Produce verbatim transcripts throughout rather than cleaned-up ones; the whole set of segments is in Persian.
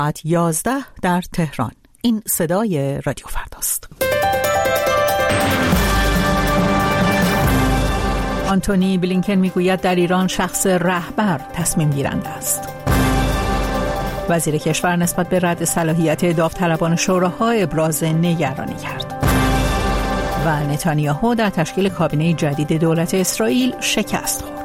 ساعت یازده در تهران. این صدای رادیو فرداست. آنتونی بلینکن میگوید در ایران شخص رهبر تصمیم گیرنده است. وزیر کشور نسبت به رد صلاحیت داوطلبان شوراها ابراز نگرانی کرد. و نتانیاهو در تشکیل کابینه جدید دولت اسرائیل شکست خورد.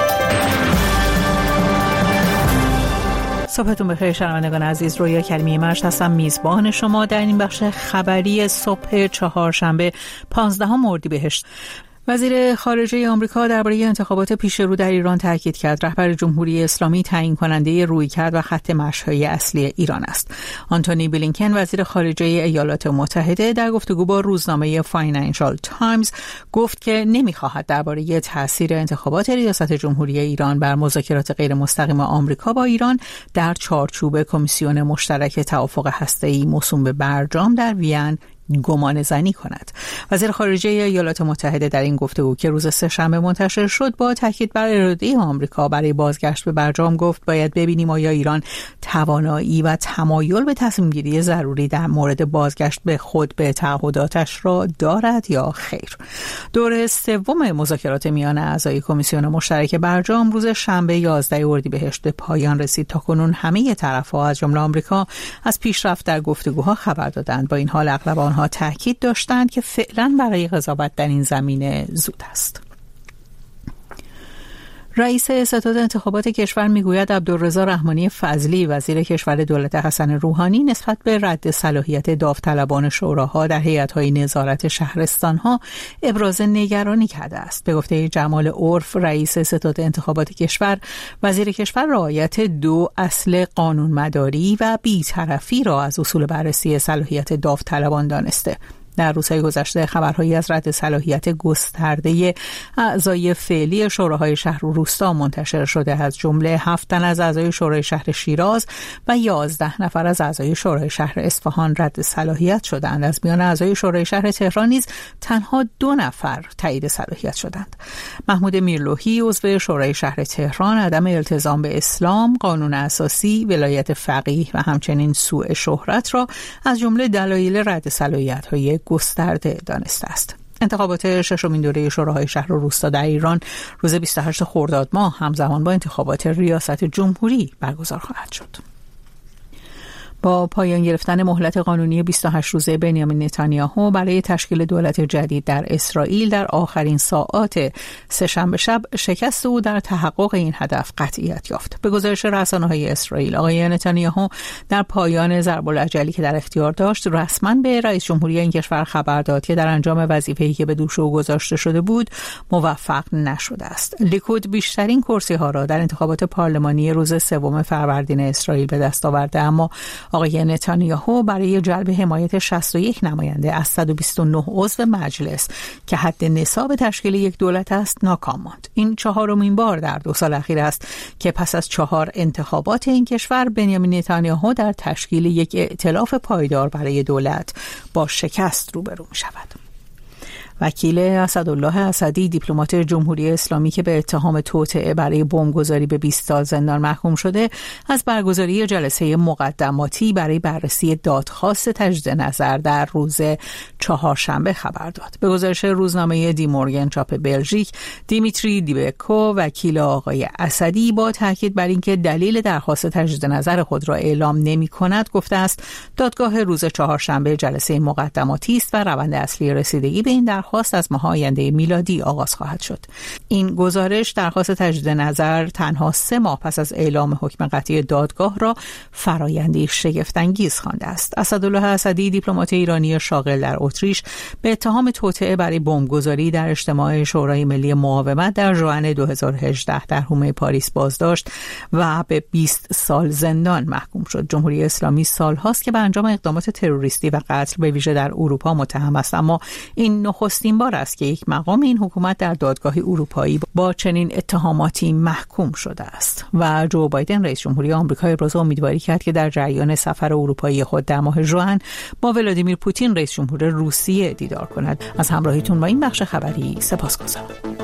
صبحتون بخیر شنوندگان عزیز، رویا کریمی مرش هستم، میزبان شما در این بخش خبری صبح چهارشنبه پانزدهم اردیبهشت. وزیر خارجه آمریکا درباره انتخابات پیش رو در ایران تاکید کرد رهبر جمهوری اسلامی تعیین کننده رویکرد و خط مشی‌های اصلی ایران است. آنتونی بلینکن وزیر خارجه ایالات متحده در گفتگو با روزنامه فاینانشال تایمز گفت که نمی‌خواهد درباره تاثیر انتخابات ریاست جمهوری ایران بر مذاکرات غیر مستقیم آمریکا با ایران در چارچوب کمیسیون مشترک توافق هسته‌ای موسوم به برجام در وین گمان زنی کند. وزیر خارجه ایالات متحده در این گفتگو که روز سه‌شنبه منتشر شد با تاکید بر اراده آمریکا برای بازگشت به برجام گفت باید ببینیم آیا ایران توانایی و تمایل به تصمیم گیری ضروری در مورد بازگشت به خود به تعهداتش را دارد یا خیر. دوره سوم مذاکرات میان اعضای کمیسیون مشترک برجام روز شنبه یازده اردیبهشت به پایان رسید. تاکنون همه طرف‌ها از جمله آمریکا از پیشرفت در گفتگوها خبر دادند. با این حال اغلب آنها تاکید داشتند که فعلا برای قضاوت در این زمینه زود است. رئیس ستاد انتخابات کشور میگوید عبدالرضا رحمانی فضلی وزیر کشور دولت حسن روحانی نسبت به رد صلاحیت داوطلبان شوراها در هیئت‌های نظارت شهرستان‌ها ابراز نگرانی کرده است. به گفته جمال عرف رئیس ستاد انتخابات کشور، وزیر کشور رعایت دو اصل قانونمداری و بی‌طرفی را از اصول بررسی صلاحیت داوطلبان دانسته. در روزهای گذشته خبرهایی از رد صلاحیت گسترده اعضای فعلی شوراهای شهر و روستا منتشر شده، از جمله هفت تن از اعضای شورای شهر شیراز و یازده نفر از اعضای شورای شهر اصفهان رد صلاحیت شدند. از میان اعضای شورای شهر تهران نیز تنها دو نفر تایید صلاحیت شدند. محمود میرلوحی عضو شورای شهر تهران عدم التزام به اسلام، قانون اساسی، ولایت فقیه و همچنین سوء شهرت را از جمله دلایل رد صلاحیت‌های گسترده دانسته است. انتخابات ششمین دوره شوراهای شهر و روستا در ایران روز بیست و هشتم خرداد ماه همزمان با انتخابات ریاست جمهوری برگزار خواهد شد. با پایان گرفتن مهلت قانونی بیست و هشت روزه بنیامین نتانیاهو برای تشکیل دولت جدید در اسرائیل در آخرین ساعات سه‌شنبه شب، شکست او در تحقق این هدف قطعیت یافت. به گزارش رسانه‌های اسرائیل، آقای نتانیاهو در پایان ضرب العجلی که در اختیار داشت رسما به رئیس جمهوری این کشور خبر داد که در انجام وظیفه‌ای که به دوش او گذاشته شده بود موفق نشده است. لیکود بیشترین کرسی‌ها را در انتخابات پارلمانی روز سوم فروردین اسرائیل به دست آورده، اما آقای نتانیاهو برای جلب حمایت شصت و یک نماینده از صد و بیست و نه عضو مجلس که حد نصاب تشکیل یک دولت است ناکام ماند. این چهارمین بار در دو سال اخیر است که پس از چهار انتخابات این کشور بنیامین نتانیاهو در تشکیل یک ائتلاف پایدار برای دولت با شکست روبرو می شود. وکیل اسدالله اسدی، دیپلمات جمهوری اسلامی که به اتهام توطئه برای بمبگذاری به بیست سال زندان محکوم شده، از برگزاری جلسه مقدماتی برای بررسی دادخواست تجدید نظر در روز چهارشنبه خبر داد. به گزارش روزنامه دی مورگن چاپ بلژیک، دیمیتری دیبکو، وکیل آقای اسدی، با تاکید بر اینکه دلیل درخواست تجدید نظر خود را اعلام نمی‌کند، گفته است دادگاه روز چهارشنبه جلسه مقدماتی است و روند اصلی رسیدگی به این درخواست از ماه آینده میلادی آغاز خواهد شد. این گزارش درخواست تجدید نظر تنها سه ماه پس از اعلام حکم قطعی دادگاه را فرآیندی شگفت‌انگیز خوانده است. اسدالله اسدی، دیپلمات ایرانی شاغل در اتریش، به اتهام توطئه برای بمبگذاری در اجتماع شورای ملی مقاومت در ژوئن دو هزار و هجده در حومه پاریس بازداشت و به بیست سال زندان محکوم شد. جمهوری اسلامی سال‌هاست که به انجام اقدامات تروریستی و قتل به ویژه در اروپا متهم است، اما این نخستین بار است که یک مقام این حکومت در دادگاه اروپایی با چنین اتهاماتی محکوم شده است. و جو بایدن رئیس جمهوری آمریکا ابراز امیدواری کرد که در جریان سفر اروپایی خود در ماه ژوئن با ولادیمیر پوتین رئیس جمهور روسیه دیدار کند. از همراهیتون با این بخش خبری سپاسگزارم.